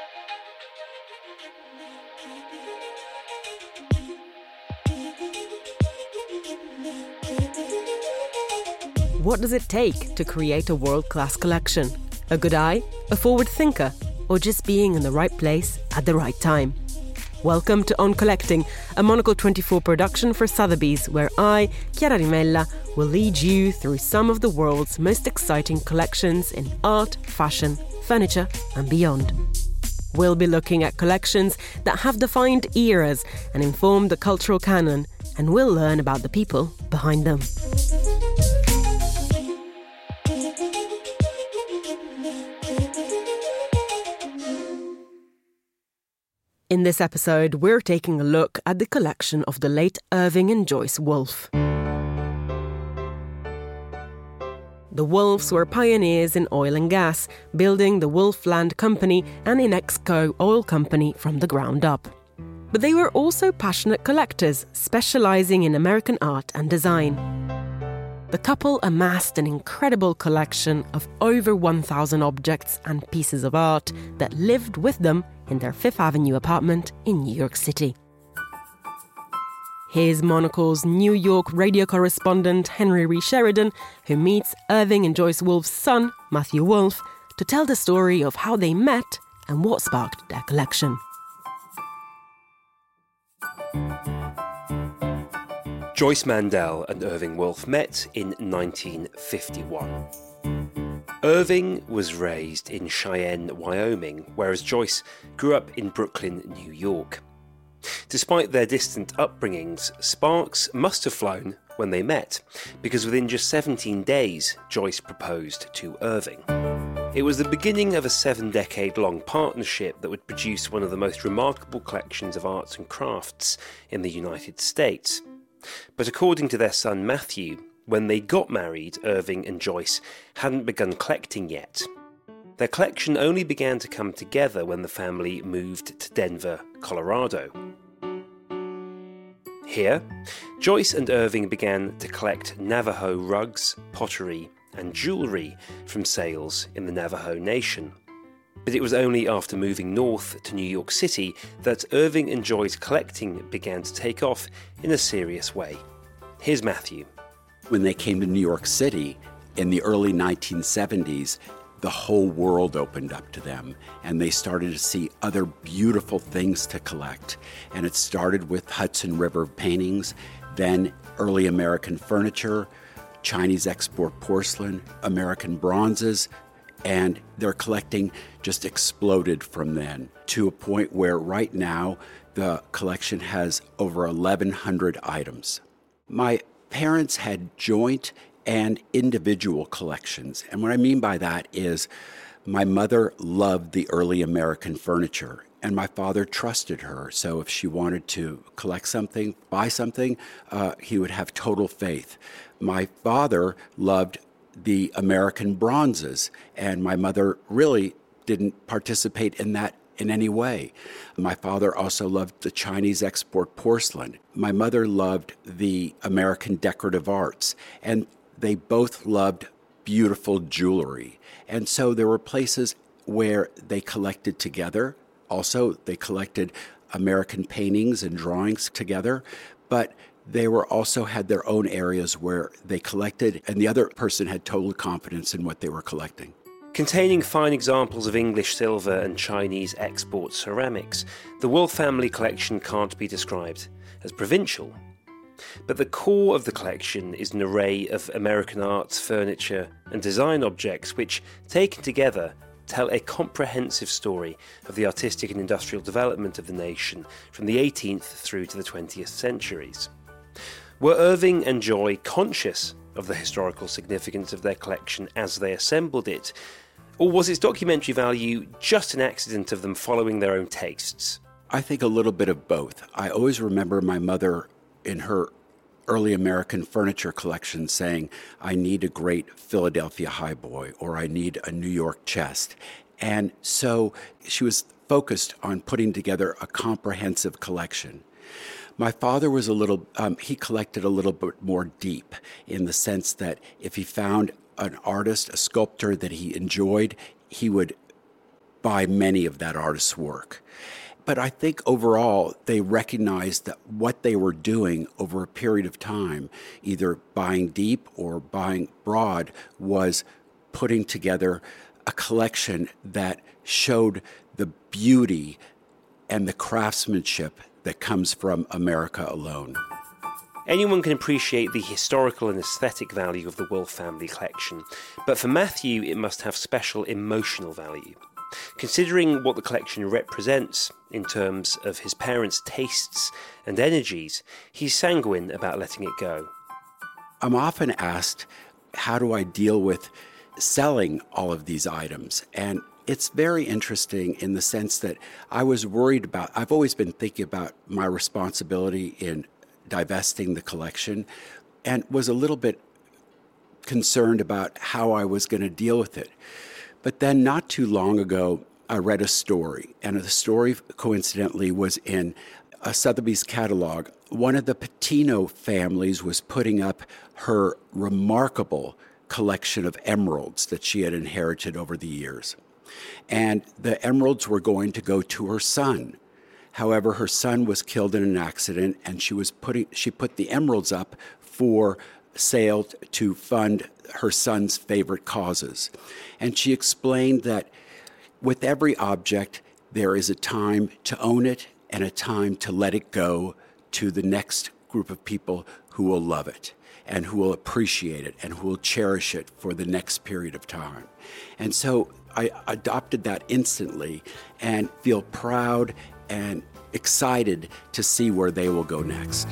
What does it take to create a world-class collection? A good eye, a forward thinker, or just being in the right place at the right time? Welcome to On Collecting, a Monocle 24 production for Sotheby's, where I, Chiara Rimella, will lead you through some of the world's most exciting collections in art, fashion, furniture, and beyond. We'll be looking at collections that have defined eras and informed the cultural canon, and we'll learn about the people behind them. In this episode, we're taking a look at the collection of the late Irving and Joyce Wolfe. The Wolfes were pioneers in oil and gas, building the Wolfe Land Company and Inexco Oil Company from the ground up. But they were also passionate collectors, specialising in American art and design. The couple amassed an incredible collection of over 1,000 objects and pieces of art that lived with them in their Fifth Avenue apartment in New York City. Here's Monocle's New York radio correspondent Henry Ree Sheridan, who meets Irving and Joyce Wolfe's son, Matthew Wolfe, to tell the story of how they met and what sparked their collection. Joyce Mandel and Irving Wolfe met in 1951. Irving was raised in Cheyenne, Wyoming, whereas Joyce grew up in Brooklyn, New York. Despite their distant upbringings, sparks must have flown when they met, because within just 17 days, Joyce proposed to Irving. It was the beginning of a 7-decade-long partnership that would produce one of the most remarkable collections of arts and crafts in the United States. But according to their son Matthew, when they got married, Irving and Joyce hadn't begun collecting yet. Their collection only began to come together when the family moved to Denver, Colorado. Here, Joyce and Irving began to collect Navajo rugs, pottery, and jewellery from sales in the Navajo Nation. But it was only after moving north to New York City that Irving and Joyce collecting began to take off in a serious way. Here's Matthew. When they came to New York City in the early 1970s, the whole world opened up to them, and they started to see other beautiful things to collect. And it started with Hudson River paintings, then early American furniture, Chinese export porcelain, American bronzes, and their collecting just exploded from then to a point where right now the collection has over 1,100 items. My parents had joint and individual collections. And what I mean by that is my mother loved the early American furniture, and my father trusted her. So if she wanted to collect something, buy something, he would have total faith. My father loved the American bronzes, and my mother really didn't participate in that in any way. My father also loved the Chinese export porcelain. My mother loved the American decorative arts, and they both loved beautiful jewelry. And so there were places where they collected together. Also, they collected American paintings and drawings together, but they were also had their own areas where they collected, and the other person had total confidence in what they were collecting. Containing fine examples of English silver and Chinese export ceramics, the Wolfe family collection can't be described as provincial. But the core of the collection is an array of American arts, furniture, and design objects which, taken together, tell a comprehensive story of the artistic and industrial development of the nation from the 18th through to the 20th centuries. Were Irving and Joy conscious of the historical significance of their collection as they assembled it, or was its documentary value just an accident of them following their own tastes? I think a little bit of both. I always remember my mother in her early American furniture collection saying, I need a great Philadelphia highboy, or I need a New York chest. And so she was focused on putting together a comprehensive collection. My father was he collected a little bit more deep in the sense that if he found an artist, a sculptor that he enjoyed, he would buy many of that artist's work. But I think overall, they recognized that what they were doing over a period of time, either buying deep or buying broad, was putting together a collection that showed the beauty and the craftsmanship that comes from America alone. Anyone can appreciate the historical and aesthetic value of the Wolfe family collection, but for Matthew, it must have special emotional value. Considering what the collection represents in terms of his parents' tastes and energies, he's sanguine about letting it go. I'm often asked, how do I deal with selling all of these items? And it's very interesting in the sense that I've always been thinking about my responsibility in divesting the collection and was a little bit concerned about how I was going to deal with it. But then not too long ago, I read a story, and the story coincidentally was in a Sotheby's catalog. One of the Patino families was putting up her remarkable collection of emeralds that she had inherited over the years. And the emeralds were going to go to her son. However, her son was killed in an accident, and she put the emeralds up for sale to fund her son's favorite causes. And she explained that with every object, there is a time to own it and a time to let it go to the next group of people who will love it and who will appreciate it and who will cherish it for the next period of time. And so I adopted that instantly and feel proud and excited to see where they will go next.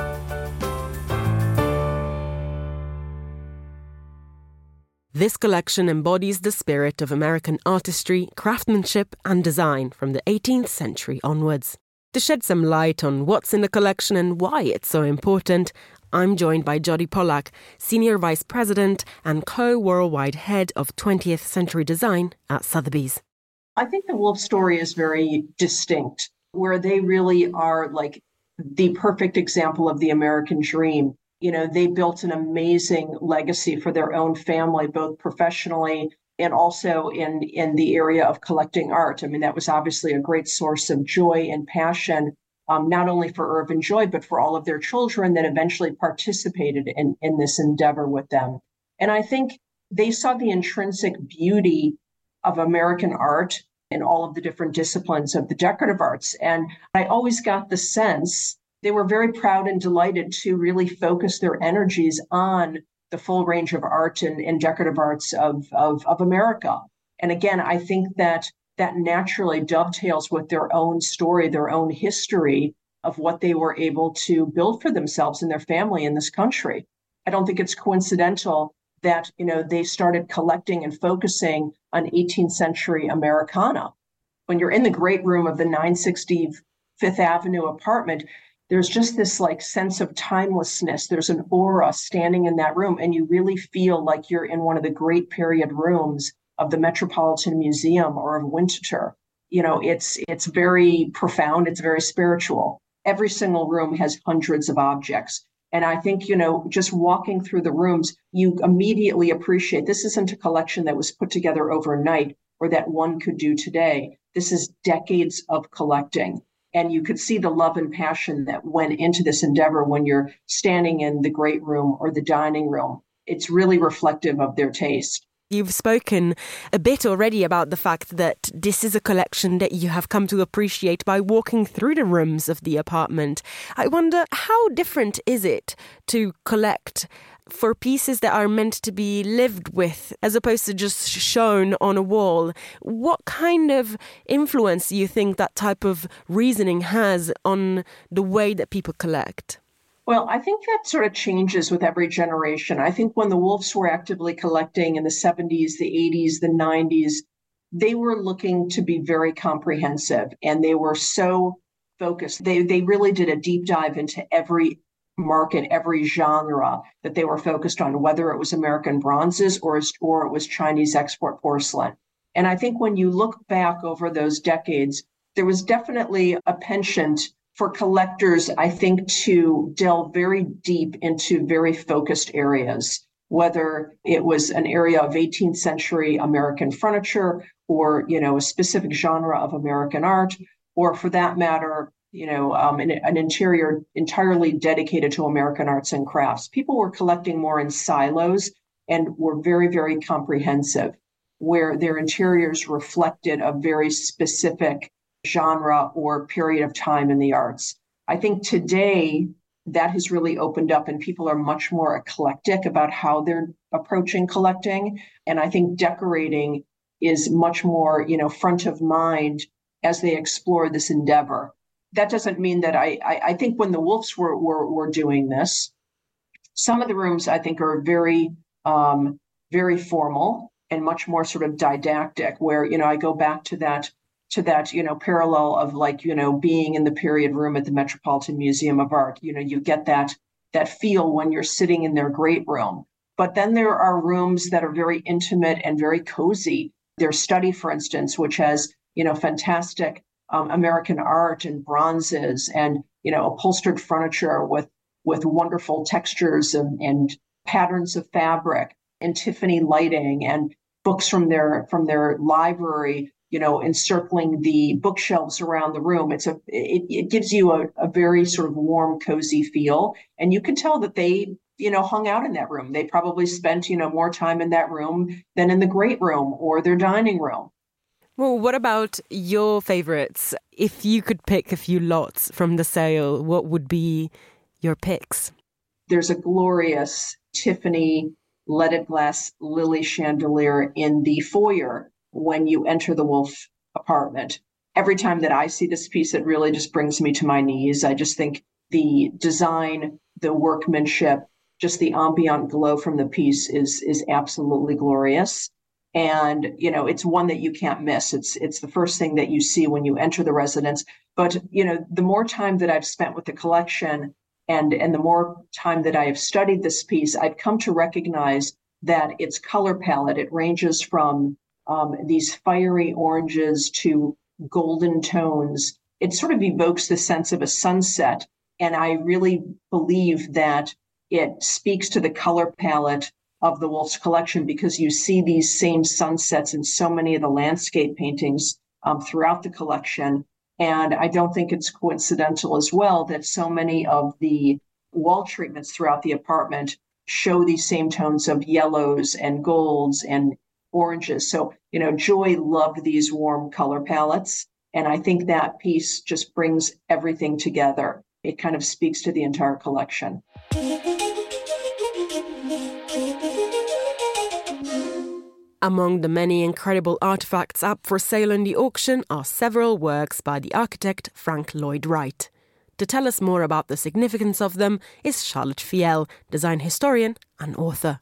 This collection embodies the spirit of American artistry, craftsmanship and design from the 18th century onwards. To shed some light on what's in the collection and why it's so important, I'm joined by Jody Pollack, Senior Vice President and Co-Worldwide Head of 20th Century Design at Sotheby's. I think the Wolfe story is very distinct, where they really are like the perfect example of the American dream. You know, they built an amazing legacy for their own family, both professionally and also in the area of collecting art. I mean, that was obviously a great source of joy and passion, not only for Irvin Joy, but for all of their children that eventually participated in this endeavor with them. And I think they saw the intrinsic beauty of American art in all of the different disciplines of the decorative arts. And I always got the sense they were very proud and delighted to really focus their energies on the full range of art and decorative arts of America. And again, I think that naturally dovetails with their own story, their own history of what they were able to build for themselves and their family in this country. I don't think it's coincidental that, you know, they started collecting and focusing on 18th century Americana. When you're in the great room of the 960 Fifth Avenue apartment, there's just this like sense of timelessness. There's an aura standing in that room, and you really feel like you're in one of the great period rooms of the Metropolitan Museum or of Winterthur. You know, it's very profound. It's very spiritual. Every single room has hundreds of objects. And I think, you know, just walking through the rooms, you immediately appreciate this isn't a collection that was put together overnight or that one could do today. This is decades of collecting. And you could see the love and passion that went into this endeavor when you're standing in the great room or the dining room. It's really reflective of their taste. You've spoken a bit already about the fact that this is a collection that you have come to appreciate by walking through the rooms of the apartment. I wonder, how different is it to collect for pieces that are meant to be lived with as opposed to just shown on a wall? What kind of influence do you think that type of reasoning has on the way that people collect? Well, I think that sort of changes with every generation. I think when the Wolfes were actively collecting in the 70s, the 80s, the 90s, they were looking to be very comprehensive, and they were so focused. They really did a deep dive into every market, every genre that they were focused on, whether it was American bronzes or it was Chinese export porcelain. And I think when you look back over those decades, there was definitely a penchant for collectors, I think, to delve very deep into very focused areas, whether it was an area of 18th century American furniture or, a specific genre of American art, or for that matter, an interior entirely dedicated to American arts and crafts. People were collecting more in silos and were very, very comprehensive, where their interiors reflected a very specific genre or period of time in the arts. I think today that has really opened up and people are much more eclectic about how they're approaching collecting. And I think decorating is much more, front of mind as they explore this endeavor. That doesn't mean that I think when the Wolfs were doing this, some of the rooms I think are very, very formal and much more sort of didactic, where, I go back to that, parallel of being in the period room at the Metropolitan Museum of Art. You get that feel when you're sitting in their great room. But then there are rooms that are very intimate and very cozy. Their study, for instance, which has, fantastic American art and bronzes and, upholstered furniture with wonderful textures and patterns of fabric and Tiffany lighting and books from their library, encircling the bookshelves around the room. It gives you a very sort of warm, cozy feel. And you can tell that they, hung out in that room. They probably spent, more time in that room than in the great room or their dining room. Well, what about your favorites? If you could pick a few lots from the sale, what would be your picks? There's a glorious Tiffany leaded glass lily chandelier in the foyer when you enter the Wolf apartment. Every time that I see this piece, it really just brings me to my knees. I just think the design, the workmanship, just the ambient glow from the piece is absolutely glorious. And, it's one that you can't miss. It's the first thing that you see when you enter the residence. But, the more time that I've spent with the collection and the more time that I have studied this piece, I've come to recognize that its color palette, it ranges from these fiery oranges to golden tones. It sort of evokes the sense of a sunset. And I really believe that it speaks to the color palette of the Wolf's collection, because you see these same sunsets in so many of the landscape paintings throughout the collection. And I don't think it's coincidental as well that so many of the wall treatments throughout the apartment show these same tones of yellows and golds and oranges. So, Joy loved these warm color palettes. And I think that piece just brings everything together. It kind of speaks to the entire collection. Among the many incredible artefacts up for sale in the auction are several works by the architect Frank Lloyd Wright. To tell us more about the significance of them is Charlotte Fiel, design historian and author.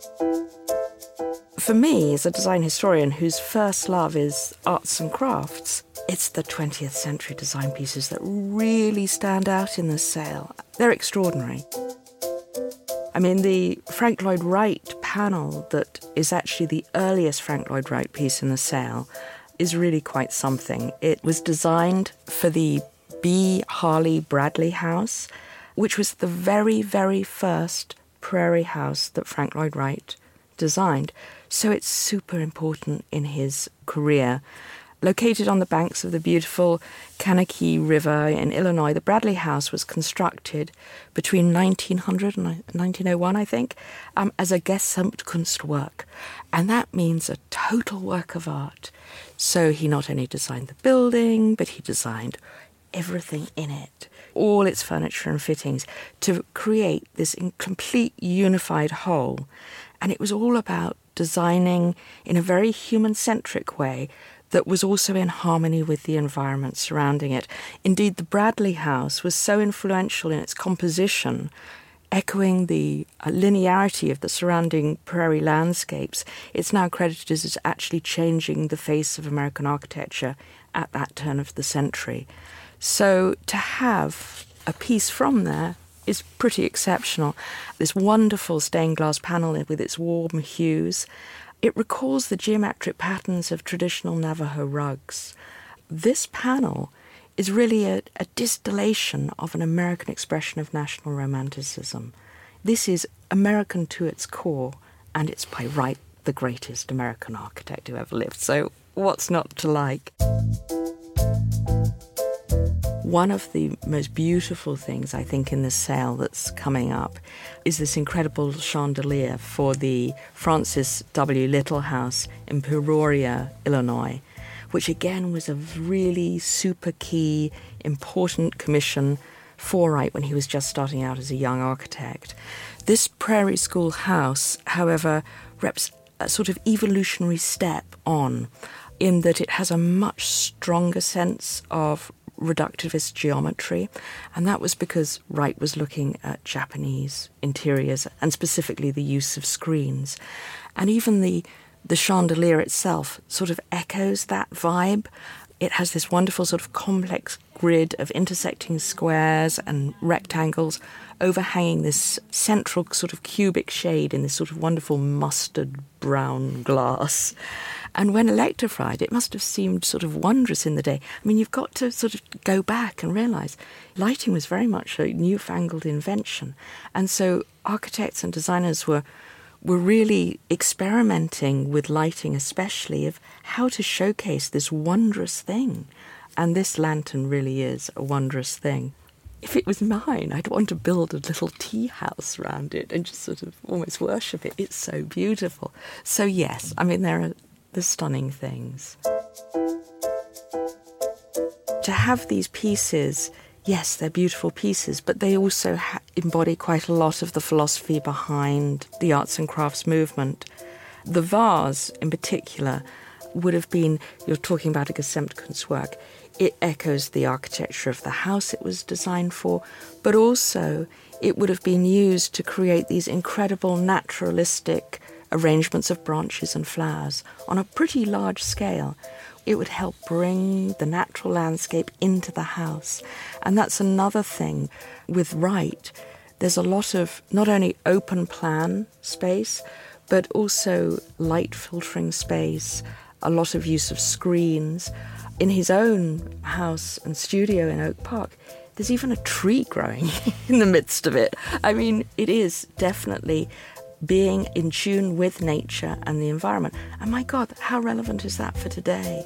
For me, as a design historian whose first love is arts and crafts, it's the 20th century design pieces that really stand out in this sale. They're extraordinary. I mean, the Frank Lloyd Wright panel that is actually the earliest Frank Lloyd Wright piece in the sale is really quite something. It was designed for the B. Harley Bradley house, which was the very, very first prairie house that Frank Lloyd Wright designed. So it's super important in his career. Located on the banks of the beautiful Kankakee River in Illinois, the Bradley House was constructed between 1900 and 1901, I think, as a Gesamtkunstwerk. And that means a total work of art. So he not only designed the building, but he designed everything in it, all its furniture and fittings, to create this complete unified whole. And it was all about designing in a very human-centric way that was also in harmony with the environment surrounding it. Indeed, the Bradley House was so influential in its composition, echoing the linearity of the surrounding prairie landscapes. It's now credited as actually changing the face of American architecture at that turn of the century. So to have a piece from there is pretty exceptional. This wonderful stained glass panel with its warm hues, it recalls the geometric patterns of traditional Navajo rugs. This panel is really a distillation of an American expression of national romanticism. This is American to its core, and it's by Wright, the greatest American architect who ever lived. So What's not to like? One of the most beautiful things, I think, in this sale that's coming up is this incredible chandelier for the Francis W. Little House in Peoria, Illinois, which again was a really super key, important commission for Wright when he was just starting out as a young architect. This Prairie School house, however, reps a sort of evolutionary step on, in that it has a much stronger sense of reductivist geometry, and that was because Wright was looking at Japanese interiors and specifically the use of screens. And even the chandelier itself sort of echoes that vibe. It has this wonderful sort of complex grid of intersecting squares and rectangles overhanging this central sort of cubic shade in this sort of wonderful mustard brown glass. And when electrified, it must have seemed sort of wondrous in the day. I mean, you've got to sort of go back and realise lighting was very much a newfangled invention. And so architects and designers were really experimenting with lighting, especially of how to showcase this wondrous thing. And this lantern really is a wondrous thing. If it was mine, I'd want to build a little tea house around it and just sort of almost worship it. It's so beautiful. So yes, I mean, there are the stunning things. To have these pieces, yes, they're beautiful pieces, but they also embody quite a lot of the philosophy behind the arts and crafts movement. The vase, in particular, would have been, you're talking about a Gesamtkunstwerk, it echoes the architecture of the house it was designed for, but also it would have been used to create these incredible naturalistic arrangements of branches and flowers on a pretty large scale. It would help bring the natural landscape into the house. And that's another thing with Wright. There's a lot of not only open plan space, but also light filtering space, a lot of use of screens. In his own house and studio in Oak Park, there's even a tree growing in the midst of it. I mean, it is definitely being in tune with nature and the environment. And my God, how relevant is that for today?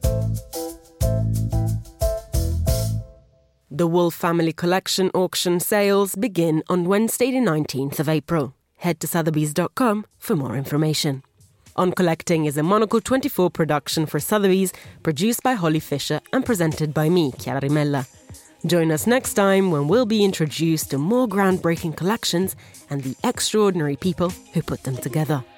The Wolf Family Collection auction sales begin on Wednesday the 19th of April. Head to Sotheby's.com for more information. On Collecting is a Monocle 24 production for Sotheby's, produced by Holly Fisher and presented by me, Chiara Rimella. Join us next time when we'll be introduced to more groundbreaking collections and the extraordinary people who put them together.